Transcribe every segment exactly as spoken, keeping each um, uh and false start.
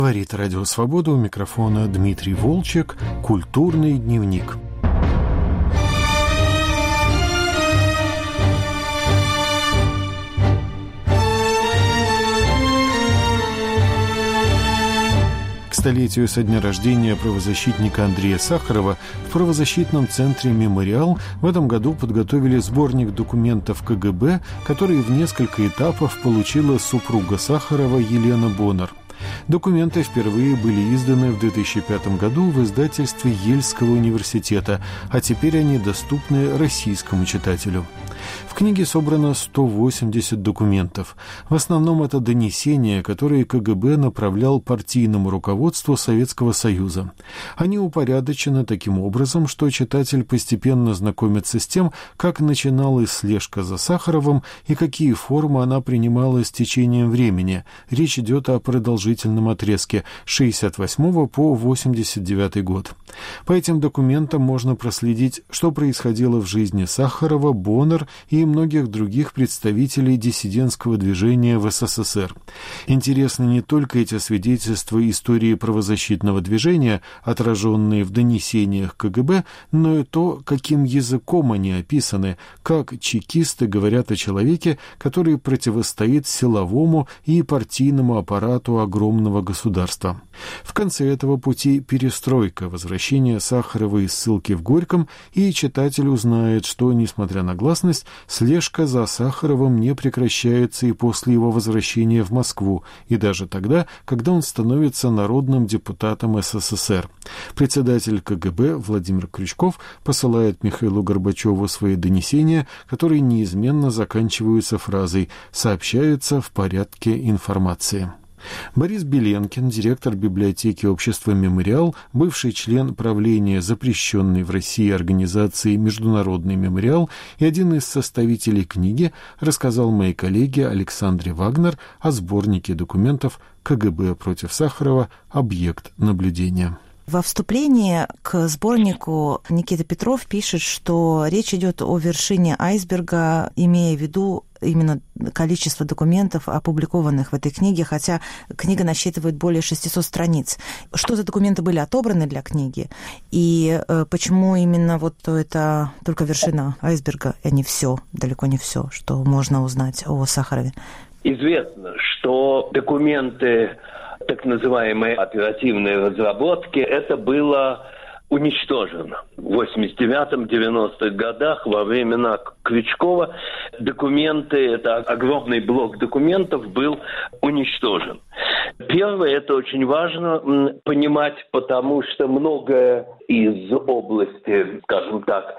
Говорит Радио Свобода, у микрофона Дмитрий Волчек. Культурный дневник. К столетию со дня рождения правозащитника Андрея Сахарова в правозащитном центре «Мемориал» в этом году подготовили сборник документов ка гэ бэ, который в несколько этапов получила супруга Сахарова Елена Боннер. Документы впервые были изданы в две тысячи пятом году в издательстве Ельского университета, а теперь они доступны российскому читателю. В книге собрано сто восемьдесят документов. В основном это донесения, которые ка гэ бэ направлял партийному руководству Советского Союза. Они упорядочены таким образом, что читатель постепенно знакомится с тем, как начиналась слежка за Сахаровым и какие формы она принимала с течением времени. Речь идет о продолжительном отрезке с шестьдесят восьмого по восемьдесят девятый год. По этим документам можно проследить, что происходило в жизни Сахарова, Боннер и многих других представителей диссидентского движения в эс эс эс эр. Интересны не только эти свидетельства истории правозащитного движения, отраженные в донесениях ка гэ бэ, но и то, каким языком они описаны, как чекисты говорят о человеке, который противостоит силовому и партийному аппарату огромного государства. В конце этого пути перестройка, возвращение Сахарова из ссылки в Горьком, и читатель узнает, что, несмотря на гласность, слежка за Сахаровым не прекращается и после его возвращения в Москву, и даже тогда, когда он становится народным депутатом эс эс эс эр. Председатель ка гэ бэ Владимир Крючков посылает Михаилу Горбачеву свои донесения, которые неизменно заканчиваются фразой «сообщается в порядке информации». Борис Беленкин, директор библиотеки общества «Мемориал», бывший член правления запрещенной в России организации «Международный мемориал» и один из составителей книги, рассказал моей коллеге Александре Вагнер о сборнике документов ка гэ бэ против Сахарова «Объект наблюдения». Во вступлении к сборнику Никита Петров пишет, что речь идет о вершине айсберга, имея в виду именно количество документов, опубликованных в этой книге, хотя книга насчитывает более шестисот страниц. Что за документы были отобраны для книги, и почему именно вот это только вершина айсберга, а не все, далеко не все, что можно узнать о Сахарове? Известно, что документы так называемые оперативные разработки, это было уничтожено. В восемьдесят девятом — девяностых годах, во времена Крючкова, документы, это огромный блок документов, был уничтожен. Первое, это очень важно понимать, потому что многое из области, скажем так,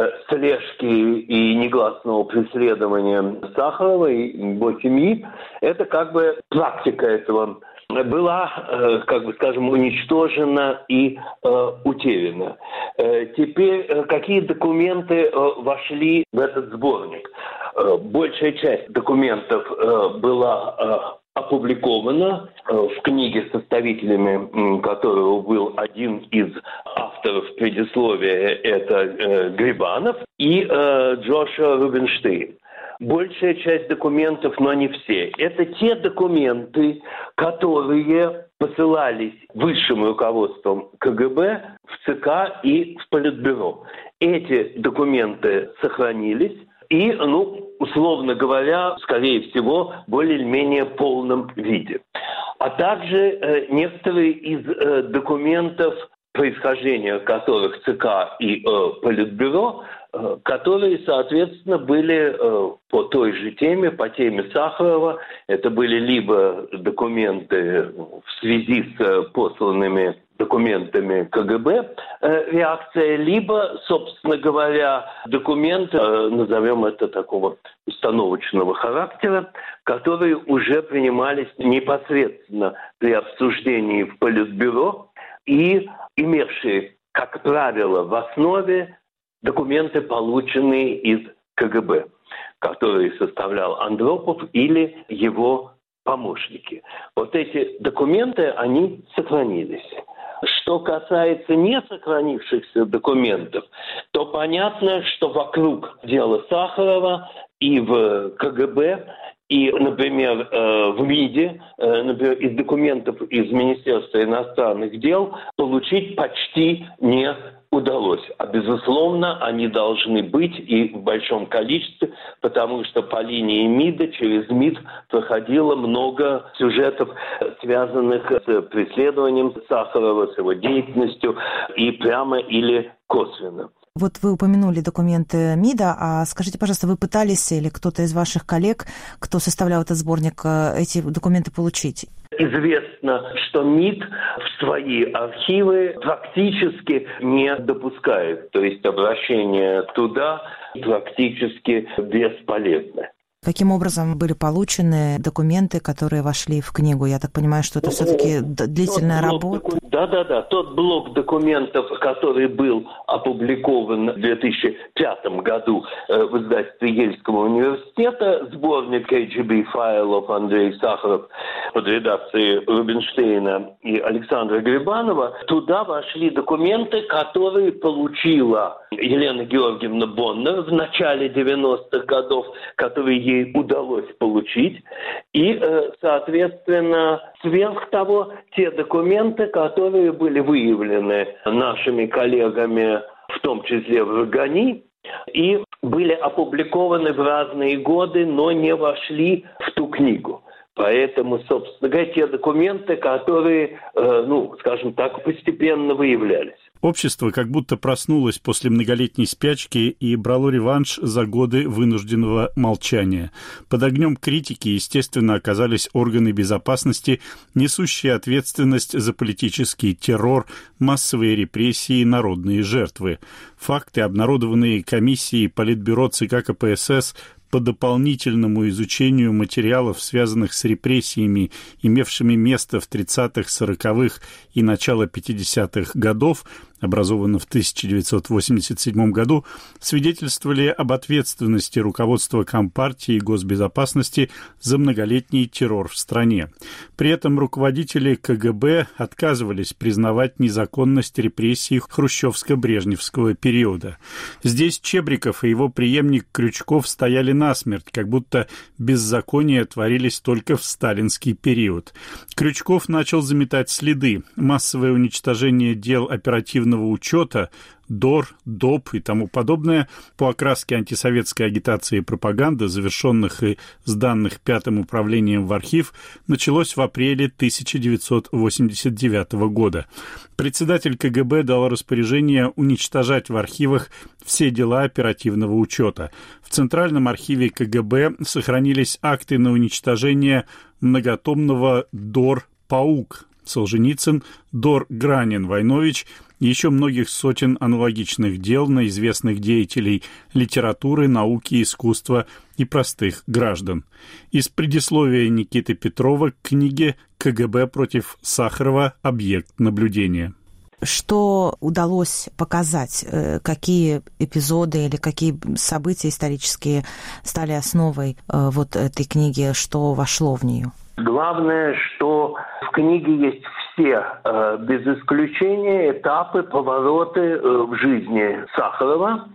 слежки и негласного преследования Сахарова и его семьи, это как бы практика этого была, как бы скажем, уничтожена и э, утеряна. Э, теперь какие документы э, вошли в этот сборник? Э, большая часть документов э, была э, опубликована э, в книге, составителями которого был один из авторов предисловия, это э, Грибанов и э, Джошуа Рубинштейн. Большая часть документов, но не все. Это те документы, которые посылались высшим руководством ка гэ бэ в ЦК и в Политбюро. Эти документы сохранились и, ну, условно говоря, скорее всего, в более-менее полном виде. А также э, некоторые из э, документов, происхождение которых ЦК и э, Политбюро, э, которые, соответственно, были э, по той же теме, по теме Сахарова. Это были либо документы в связи с посланными документами ка гэ бэ, э, реакция, либо, собственно говоря, документы, э, назовем это такого установочного характера, которые уже принимались непосредственно при обсуждении в Политбюро и имевшие, как правило, в основе документы, полученные из ка гэ бэ, которые составлял Андропов или его помощники. Вот эти документы, они сохранились. Что касается не сохранившихся документов, то понятно, что вокруг дела Сахарова и в ка гэ бэ, И, например, в МИДе, например, из документов из Министерства иностранных дел получить почти не удалось. А, безусловно, они должны быть и в большом количестве, потому что по линии МИДа через МИД проходило много сюжетов, связанных с преследованием Сахарова, с его деятельностью, и прямо или косвенно. Вот вы упомянули документы МИДа, а скажите, пожалуйста, вы пытались или кто-то из ваших коллег, кто составлял этот сборник, эти документы получить? Известно, что МИД в свои архивы практически не допускает, то есть обращение туда практически бесполезно. Каким образом были получены документы, которые вошли в книгу? Я так понимаю, что это все-таки длительная работа. Да-да-да. Тот блок документов, который был опубликован в две тысячи пятом году в издательстве Ельского университета, сборник кей джи би файлов Андрей Сахаров под редакцией Рубинштейна и Александра Грибанова, туда вошли документы, которые получила Елена Георгиевна Боннер в начале девяностых годов, которые ей удалось получить. И, соответственно, сверх того, те документы, которые были выявлены нашими коллегами, в том числе в Рогани, и были опубликованы в разные годы, но не вошли в ту книгу. Поэтому, собственно говоря, те документы, которые, ну, скажем так, постепенно выявлялись. Общество как будто проснулось после многолетней спячки и брало реванш за годы вынужденного молчания. Под огнем критики, естественно, оказались органы безопасности, несущие ответственность за политический террор, массовые репрессии и народные жертвы. Факты, обнародованные комиссией Политбюро ЦК ка пэ эс эс, по дополнительному изучению материалов, связанных с репрессиями, имевшими место в тридцатых-сороковых и начало пятидесятых годов, образовано в тысяча девятьсот восемьдесят седьмом году, свидетельствовали об ответственности руководства Компартии и госбезопасности за многолетний террор в стране. При этом руководители ка гэ бэ отказывались признавать незаконность репрессий хрущевско-брежневского периода. Здесь Чебриков и его преемник Крючков стояли насмерть, как будто беззакония творились только в сталинский период. Крючков начал заметать следы. Массовое уничтожение дел оперативного учета, ДОР, ДОП и тому подобное по окраске антисоветской агитации и пропаганды, завершенных и сданных Пятым управлением в архив, началось в апреле тысяча девятьсот восемьдесят девятого года. Председатель ка гэ бэ дал распоряжение уничтожать в архивах все дела оперативного учета. В Центральном архиве ка гэ бэ сохранились акты на уничтожение многотомного ДОР «Паук» Солженицын, ДОР Гранин-Войнович и еще многих сотен аналогичных дел на известных деятелей литературы, науки, искусства и простых граждан. Из предисловия Никиты Петрова к книге «ка гэ бэ против Сахарова. Объект наблюдения». Что удалось показать, какие эпизоды или какие события исторические стали основой вот этой книги, что вошло в нее? Главное, что в книге есть все, без исключения, этапы, повороты в жизни Сахарова,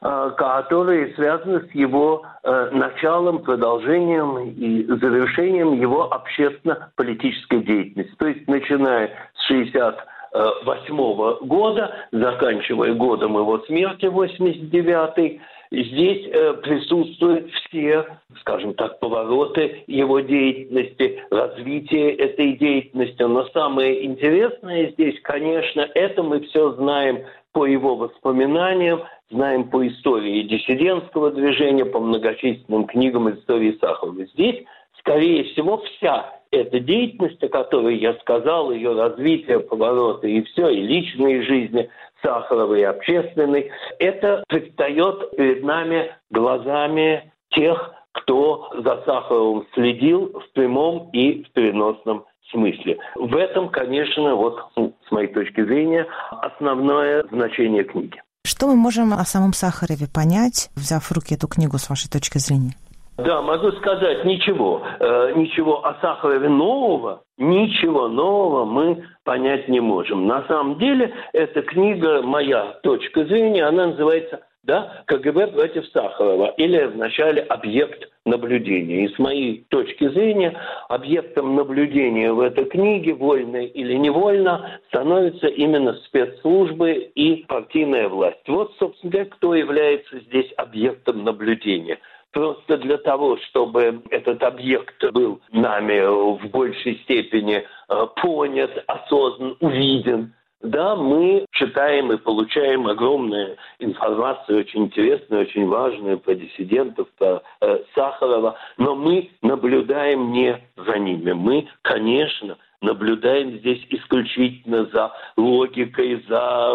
которые связаны с его началом, продолжением и завершением его общественно-политической деятельности. То есть, начиная с шестьдесят восьмого года, заканчивая годом его смерти, восемьдесят девятый, здесь присутствуют все, скажем так, повороты его деятельности, развитие этой деятельности. Но самое интересное здесь, конечно, это мы все знаем по его воспоминаниям, знаем по истории диссидентского движения, по многочисленным книгам истории Сахарова. Здесь, скорее всего, вся эта деятельность, о которой я сказал, ее развитие, повороты и все, и личной жизни Сахарова, и общественной, это предстает перед нами глазами тех, кто за Сахаровым следил в прямом и в переносном смысле. В этом, конечно, вот с моей точки зрения, основное значение книги. Что мы можем о самом Сахарове понять, взяв в руки эту книгу, с вашей точки зрения? Да, могу сказать, ничего. Э, ничего о Сахарове нового, ничего нового мы понять не можем. На самом деле, эта книга, моя точка зрения, она называется да, КГБ против Сахарова, или вначале объект наблюдения. И с моей точки зрения, объектом наблюдения в этой книге, вольно или невольно, становятся именно спецслужбы и партийная власть. Вот, собственно говоря, кто является здесь объектом наблюдения. Просто для того, чтобы этот объект был нами в большей степени понят, осознан, увиден, да, мы читаем и получаем огромную информацию, очень интересную, очень важную про диссидентов, про э, Сахарова, но мы наблюдаем не за ними. Мы, конечно, наблюдаем здесь исключительно за логикой, за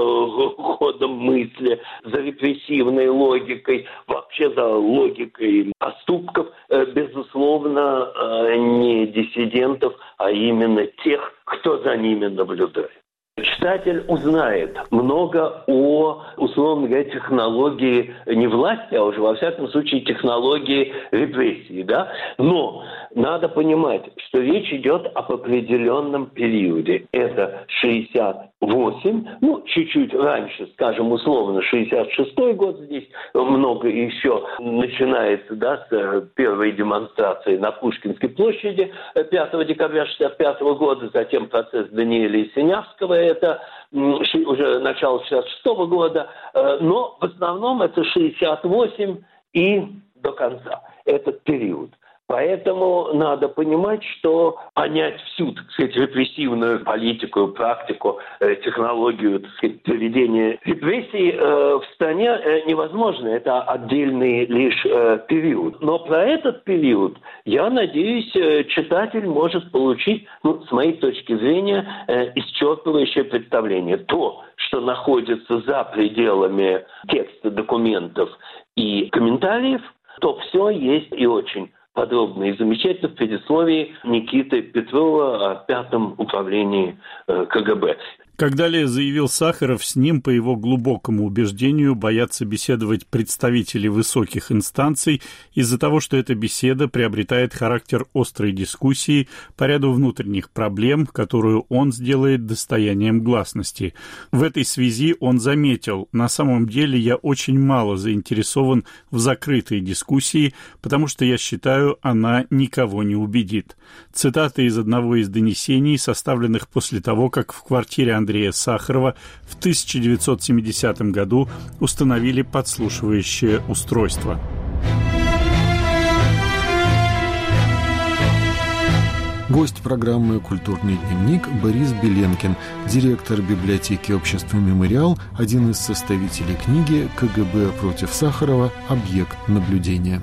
ходом мысли, за репрессивной логикой, вообще за логикой поступков, э, безусловно, э, не диссидентов, а именно тех, кто за ними наблюдает. Читатель узнает много о, условно говоря, технологии не власти, а уже, во всяком случае, технологии репрессий, да? Но надо понимать, что речь идет об определенном периоде. Это шестьдесят восемь, ну, чуть-чуть раньше, скажем, условно, шестьдесят шестой год, здесь много еще начинается, да, с первой демонстрации на Пушкинской площади пятого декабря шестьдесят пятого года, затем процесс Даниэля и Синявского, это уже начало шестьдесят шестого года, но в основном это шестьдесят восемь и до конца, этот период. Поэтому надо понимать, что понять всю, так сказать, репрессивную политику, практику, технологию, так сказать, проведения репрессий в стране невозможно. Это отдельный лишь период. Но про этот период, я надеюсь, читатель может получить, ну, с моей точки зрения, исчерпывающее представление. То, что находится за пределами текста документов и комментариев, то все есть и очень подробно и замечательно в предисловии Никиты Петрова о пятом управлении КГБ. Как далее заявил Сахаров, с ним, по его глубокому убеждению, боятся беседовать представители высоких инстанций из-за того, что эта беседа приобретает характер острой дискуссии по ряду внутренних проблем, которую он сделает достоянием гласности. В этой связи он заметил: на самом деле я очень мало заинтересован в закрытой дискуссии, потому что я считаю, она никого не убедит. Цитата из одного из донесений, составленных после того, как в квартире Андрея Андрея Сахарова в тысяча девятьсот семидесятом году установили подслушивающее устройство. Гость программы «Культурный дневник» Борис Беленкин, директор библиотеки общества «Мемориал», один из составителей книги «КГБ против Сахарова. Объект наблюдения».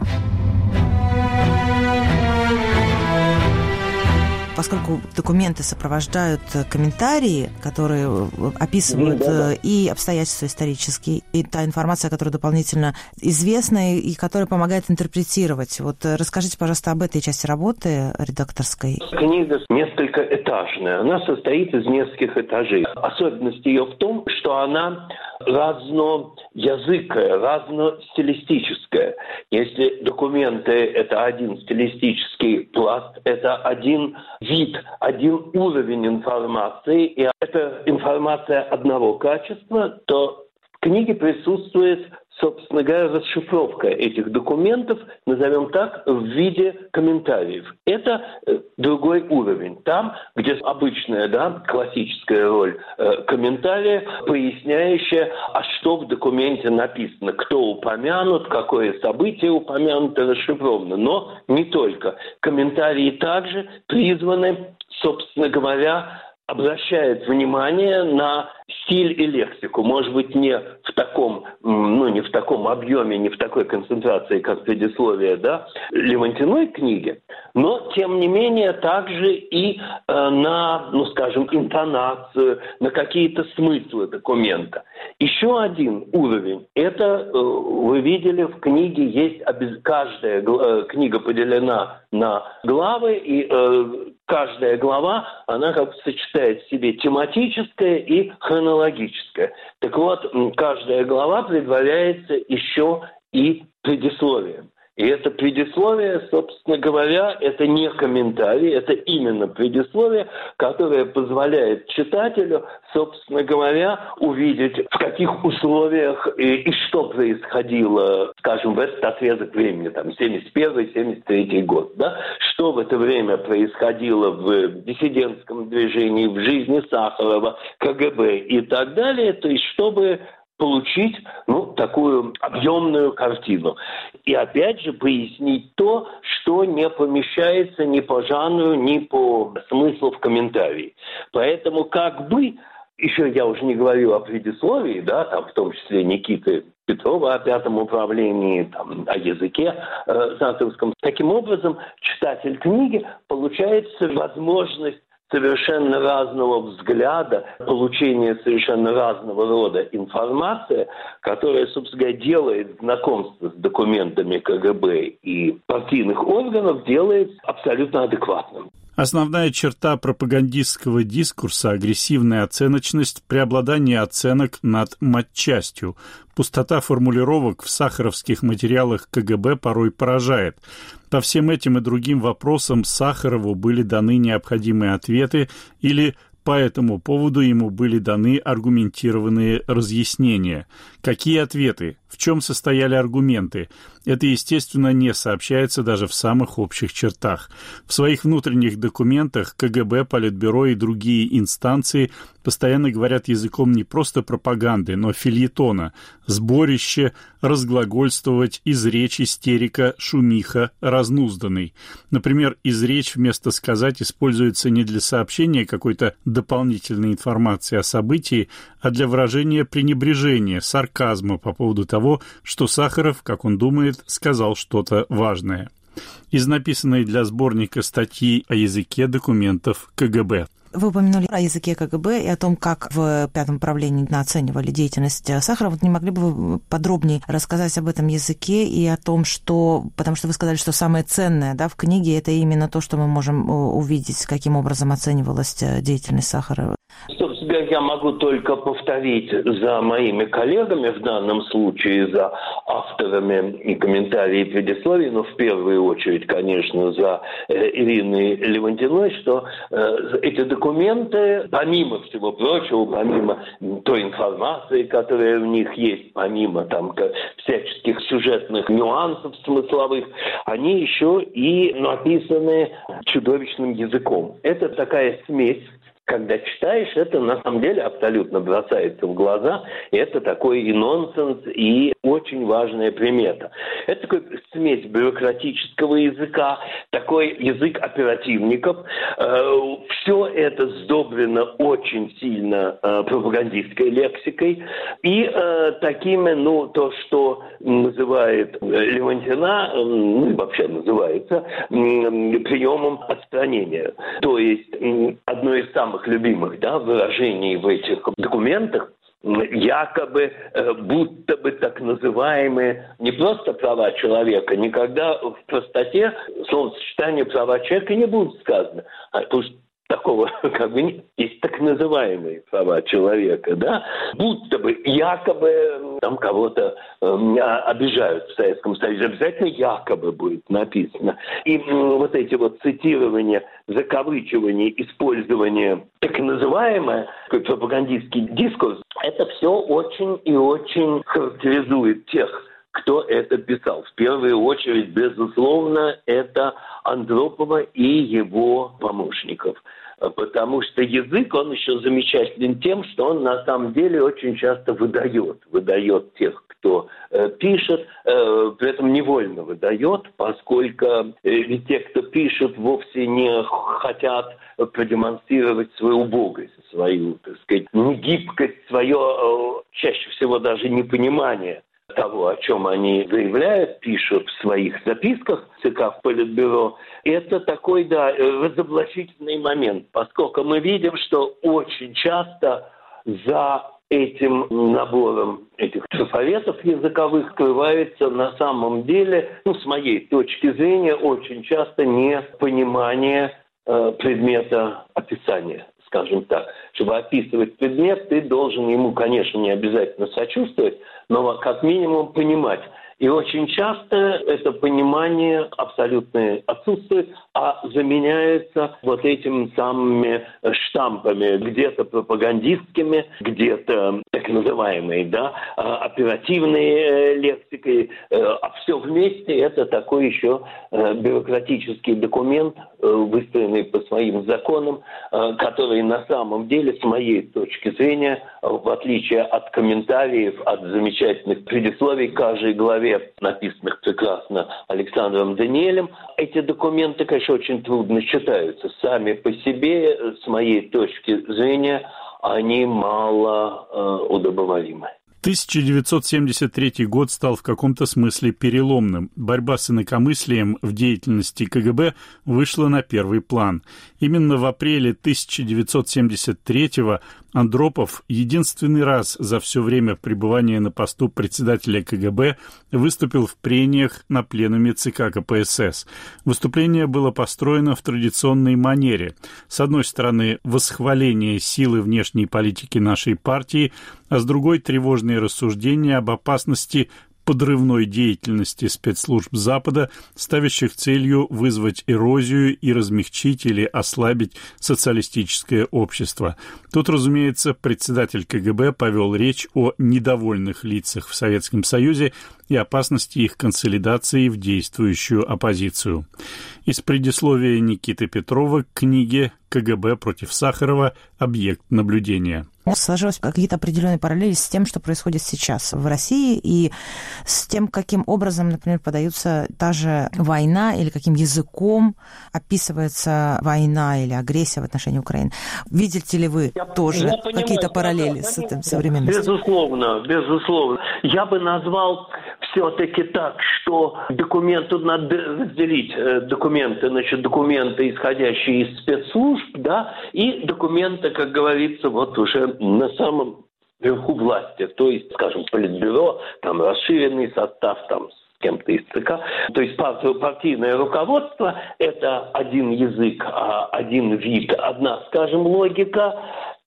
Поскольку документы сопровождают комментарии, которые описывают да, да. и обстоятельства исторические, и та информация, которая дополнительно известна и которая помогает интерпретировать. Вот расскажите, пожалуйста, об этой части работы редакторской. Книга несколько этажная. Она состоит из нескольких этажей. Особенность ее в том, что она разноязыкая, разностилистическая. Если документы – это один стилистический пласт, это один вид, один уровень информации, и это информация одного качества, то в книге присутствует, собственно говоря, расшифровка этих документов, назовем так, в виде комментариев. Это э, другой уровень. Там, где обычная, да, классическая роль э, комментария, поясняющая, а что в документе написано, кто упомянут, какое событие упомянуто, расшифровано. Но не только. Комментарии также призваны, собственно говоря, обращает внимание на стиль и лексику. Может быть, не в таком, ну, не в таком объеме, не в такой концентрации, как предисловие, да, Левантиной книги, но, тем не менее, также и э, на, ну, скажем, интонацию, на какие-то смыслы документа. Еще один уровень. Это, э, вы видели, в книге есть, обез... каждая э, книга поделена на главы, и э, каждая глава, она как бы сочетает в себе тематическое и хронологическое. Так вот, каждая глава предваряется еще и предисловием. И это предисловие, собственно говоря, это не комментарий, это именно предисловие, которое позволяет читателю, собственно говоря, увидеть, в каких условиях и, и что происходило, скажем, в этот отрезок времени, там, семьдесят первый — семьдесят третий год, да, что в это время происходило в диссидентском движении, в жизни Сахарова, КГБ и так далее, то есть чтобы получить, ну, такую объемную картину. И опять же пояснить то, что не помещается ни по жанру, ни по смыслу в комментарии. Поэтому как бы, еще я уже не говорю о предисловии, да, там в том числе Никиты Петрова о пятом управлении, там, о языке э, сахаровском. Таким образом, читатель книги получает возможность совершенно разного взгляда, получение совершенно разного рода информации, которая, собственно говоря, делает знакомство с документами КГБ и партийных органов, делает абсолютно адекватным. Основная черта пропагандистского дискурса – агрессивная оценочность, преобладание оценок над матчастью. Пустота формулировок в сахаровских материалах КГБ порой поражает. По всем этим и другим вопросам Сахарову были даны необходимые ответы или по этому поводу ему были даны аргументированные разъяснения. Какие ответы? В чем состояли аргументы? Это, естественно, не сообщается даже в самых общих чертах. В своих внутренних документах КГБ, Политбюро и другие инстанции постоянно говорят языком не просто пропаганды, но фельетона, сборище, разглагольствовать, изречь, истерика, шумиха, разнузданный. Например, изречь вместо сказать используется не для сообщения какой-то дополнительной информации о событии, а для выражения пренебрежения, сарказма по поводу того, что Сахаров, как он думает, сказал что-то важное. Из написанной для сборника статьи о языке документов КГБ. Вы упомянули о языке КГБ и о том, как в пятом управлении оценивали деятельность Сахарова. Вот не могли бы вы подробнее рассказать об этом языке и о том, что... Потому что вы сказали, что самое ценное, да, в книге это именно то, что мы можем увидеть, каким образом оценивалась деятельность Сахарова. Собственно, я могу только повторить за моими коллегами, в данном случае за авторами и комментарии и предисловий, но в первую очередь, конечно, за Ириной Левантиной, что эти документы, помимо всего прочего, помимо той информации, которая в них есть, помимо там всяческих сюжетных нюансов смысловых, они еще и написаны чудовищным языком. Это такая смесь. Когда читаешь, это на самом деле абсолютно бросается в глаза. И это такой и нонсенс, и очень важная примета. Это такой смесь бюрократического языка, такой язык оперативников. Все это сдобрено очень сильно пропагандистской лексикой. И такими, ну, то, что называет Левантина, ну, и вообще называется, приемом отстранения. То есть одно из самых любимых, да, выражений в этих документах, якобы, э, будто бы так называемые не просто права человека, никогда в простоте словосочетание права человека не будут сказано, а потому что такого как бы нет. Есть так называемые права человека, да, будто бы якобы там кого-то э, обижают в Советском Союзе, обязательно якобы будет написано. И э, вот эти вот цитирования, закавычивания, использование так называемое, как пропагандистский дискурс, это все очень и очень характеризует тех, кто это писал. В первую очередь, безусловно, это Андропова и его помощников. Потому что язык, он еще замечателен тем, что он на самом деле очень часто выдает. Выдает тех, кто э, пишет, э, при этом невольно выдает, поскольку э, ведь те, кто пишет, вовсе не хотят продемонстрировать свою убогость, свою, так сказать, негибкость, свое э, чаще всего даже непонимание того, о чем они заявляют, пишут в своих записках ЦК в Политбюро, это такой, да, разоблачительный момент, поскольку мы видим, что очень часто за этим набором этих трафаретов языковых скрывается на самом деле, ну, с моей точки зрения, очень часто непонимание э, предмета описания. Скажем так, чтобы описывать предмет, ты должен ему, конечно, не обязательно сочувствовать, но как минимум понимать. И очень часто это понимание абсолютно отсутствует, а заменяется вот этими самыми штампами, где-то пропагандистскими, где-то так называемой, да, оперативной лексикой. А все вместе это такой еще бюрократический документ, выстроенный по своим законам, который на самом деле, с моей точки зрения, в отличие от комментариев, от замечательных предисловий к каждой главе, написанных прекрасно Александром Даниэлем, эти документы, конечно, очень трудно читаются. Сами по себе, с моей точки зрения, они мало э, удобоваримы. тысяча девятьсот семьдесят третий год стал в каком-то смысле переломным. Борьба с инакомыслием в деятельности КГБ вышла на первый план. Именно в апреле тысяча девятьсот семьдесят третьего Андропов единственный раз за все время пребывания на посту председателя КГБ выступил в прениях на пленуме ЦК КПСС. Выступление было построено в традиционной манере. С одной стороны, восхваление силы внешней политики нашей партии, а с другой — тревожные рассуждения об опасности подрывной деятельности спецслужб Запада, ставящих целью вызвать эрозию и размягчить или ослабить социалистическое общество. Тут, разумеется, председатель КГБ повел речь о недовольных лицах в Советском Союзе и опасности их консолидации в действующую оппозицию. Из предисловия Никиты Петрова к книге «КГБ против Сахарова. Объект наблюдения». Сложилось какие-то определенные параллели с тем, что происходит сейчас в России, и с тем, каким образом, например, подается та же война, или каким языком описывается война или агрессия в отношении Украины. Видите ли вы я, тоже я какие-то параллели да, с этим современностью? Безусловно, безусловно. Я бы назвал все-таки так, что документы надо разделить. Документы, значит, документы, исходящие из спецслужб, да, и документы, как говорится, вот уже на самом верху власти, то есть, скажем, политбюро, там расширенный состав, там с кем-то из ЦК. То есть партийное руководство – это один язык, один вид, одна, скажем, логика.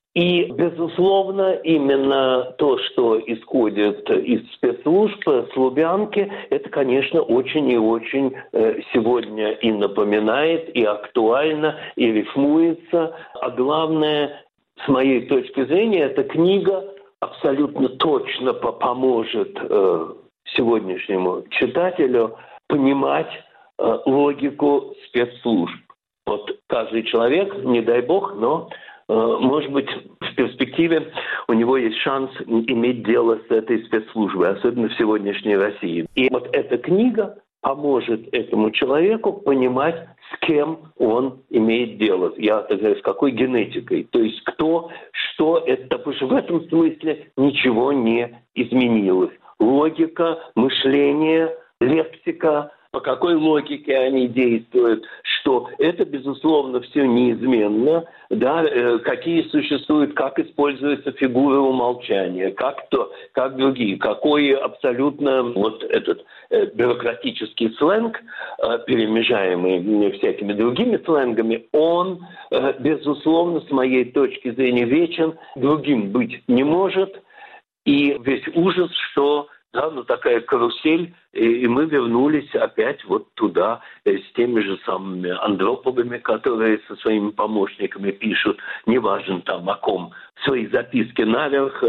И, безусловно, именно то, что исходит из спецслужб, с Лубянки, это, конечно, очень и очень сегодня и напоминает, и актуально, и рифмуется. А главное, с моей точки зрения, эта книга абсолютно точно поможет э, сегодняшнему читателю понимать э, логику спецслужб. Вот каждый человек, не дай бог, но, э, может быть, в перспективе у него есть шанс иметь дело с этой спецслужбой, особенно в сегодняшней России. И вот эта книга поможет этому человеку понимать, с кем он имеет дело. Я так говорю, с какой генетикой. То есть кто, что это. Потому что в этом смысле ничего не изменилось. Логика, мышление, лексика, по какой логике они действуют, что это, безусловно, все неизменно, да, э, какие существуют, как используются фигуры умолчания, как то, как другие, какой абсолютно вот этот э, бюрократический сленг, э, перемежаемый всякими другими сленгами, он, э, безусловно, с моей точки зрения, вечен, другим быть не может, и весь ужас, что да, ну такая карусель, и, и мы вернулись опять вот туда э, с теми же самыми Андроповыми, которые со своими помощниками пишут, неважно там о ком, свои записки наверх, э,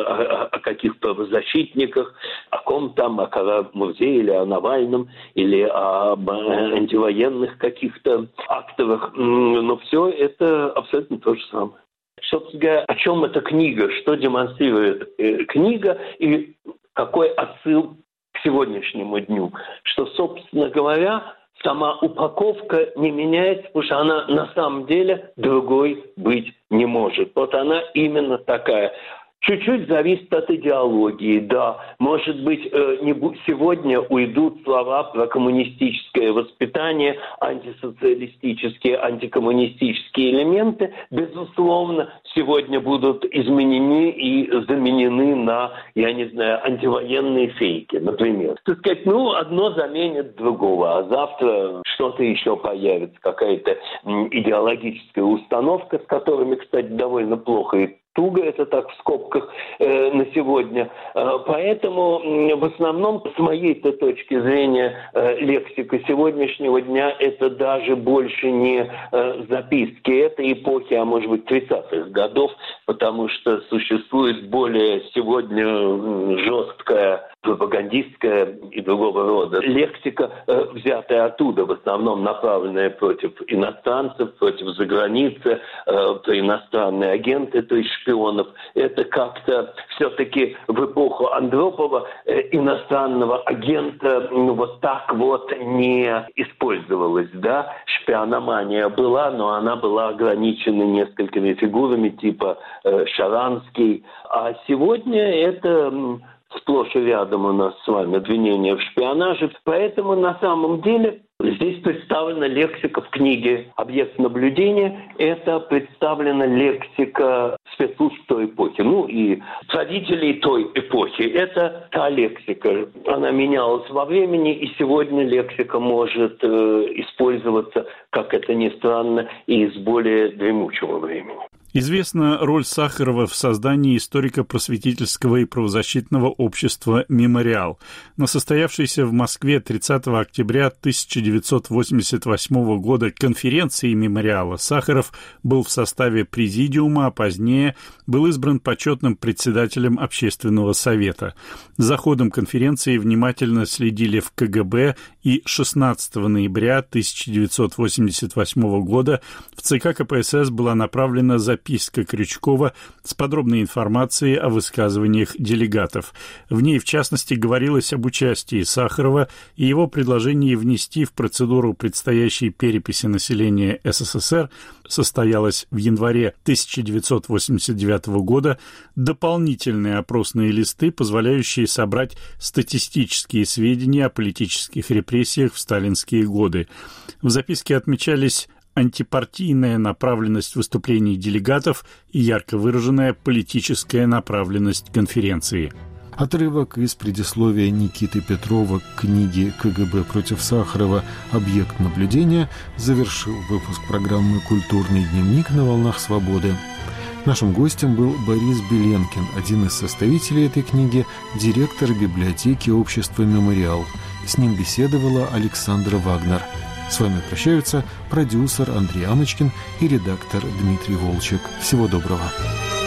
о, о каких правозащитниках, о ком там, о Кара-Мурзе или о Навальном, или об антивоенных каких-то акторах. Но все это абсолютно то же самое. Собственно говоря, о чем эта книга, что демонстрирует э, книга и какой отсыл к сегодняшнему дню. Что, собственно говоря, сама упаковка не меняется, потому что она на самом деле другой быть не может. Вот она именно такая. Чуть-чуть зависит от идеологии, да. Может быть, э, не бу- сегодня уйдут слова про коммунистическое воспитание, антисоциалистические, антикоммунистические элементы. Безусловно, сегодня будут изменены и заменены на, я не знаю, антивоенные фейки, например. Так сказать, ну, одно заменит другого, а завтра что-то еще появится, какая-то м, идеологическая установка, с которыми, кстати, довольно плохо и туго, это так в скобках э, на сегодня. Э, поэтому э, в основном, с моей-то точки зрения, э, лексика сегодняшнего дня – это даже больше не э, записки этой эпохи, а может быть тридцатых годов, потому что существует более сегодня жесткая пропагандистская и другого рода лексика, э, взятая оттуда, в основном направленная против иностранцев, против заграницы, э, про иностранные агенты, то есть шпионов. Это как-то все-таки в эпоху Андропова э, иностранного агента ну, вот так вот не использовалось, да. Шпиономания была, но она была ограничена несколькими фигурами типа э, Шаранский. А сегодня это сплошь и рядом у нас с вами обвинения в шпионаже. Поэтому на самом деле здесь представлена лексика в книге «Объект наблюдения». Это представлена лексика спецслужб той эпохи. Ну и родителей той эпохи. Это та лексика. Она менялась во времени, и сегодня лексика может э, использоваться, как это ни странно, и из более дремучего времени. Известна роль Сахарова в создании историко-просветительского и правозащитного общества «Мемориал». На состоявшейся в Москве тридцатого октября тысяча девятьсот восемьдесят восьмого года конференции «Мемориала» Сахаров был в составе президиума, а позднее был избран почетным председателем Общественного совета. За ходом конференции внимательно следили в ка гэ бэ, и шестнадцатого ноября тысяча девятьсот восемьдесят восьмого года в цэ ка ка пэ эс эс была направлена записка Записка Крючкова с подробной информацией о высказываниях делегатов. В ней, в частности, говорилось об участии Сахарова и его предложении внести в процедуру предстоящей переписи населения эс эс эс эр, состоялась в январе тысяча девятьсот восемьдесят девятого года, дополнительные опросные листы, позволяющие собрать статистические сведения о политических репрессиях в сталинские годы. В записке отмечались антипартийная направленность выступлений делегатов и ярко выраженная политическая направленность конференции. Отрывок из предисловия Никиты Петрова к книге ка гэ бэ против Сахарова «Объект наблюдения» завершил выпуск программы «Культурный дневник» на волнах свободы. Нашим гостем был Борис Беленкин, один из составителей этой книги, директор библиотеки общества «Мемориал». С ним беседовала Александра Вагнер. С вами прощаются продюсер Андрей Амочкин и редактор Дмитрий Волчек. Всего доброго.